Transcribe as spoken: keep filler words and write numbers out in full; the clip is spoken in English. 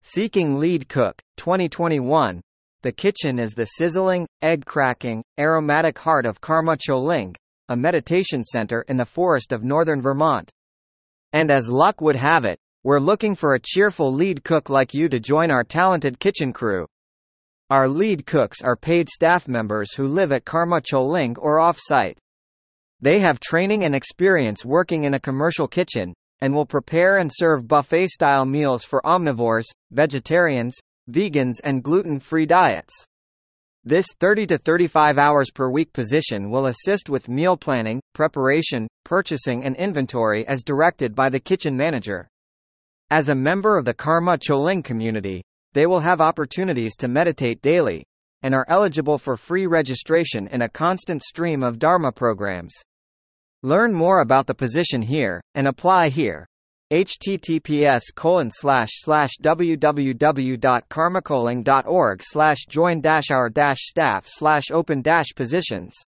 Seeking Lead Cook, twenty twenty-one. The kitchen is the sizzling, egg-cracking, aromatic heart of Karma Choling, a meditation center in the forest of northern Vermont. And as luck would have it, we're looking for a cheerful lead cook like you to join our talented kitchen crew. Our lead cooks are paid staff members who live at Karma Choling or off-site. They have training and experience working in a commercial kitchen, and will prepare and serve buffet-style meals for omnivores, vegetarians, vegans and gluten-free diets. This thirty to thirty-five hours per week position will assist with meal planning, preparation, purchasing and inventory as directed by the kitchen manager. As a member of the Karma Choling community, they will have opportunities to meditate daily, and are eligible for free registration in a constant stream of Dharma programs. Learn more about the position here, and apply here. https colon slash slash www.karmacholing.org slash join dash our dash staff slash open dash positions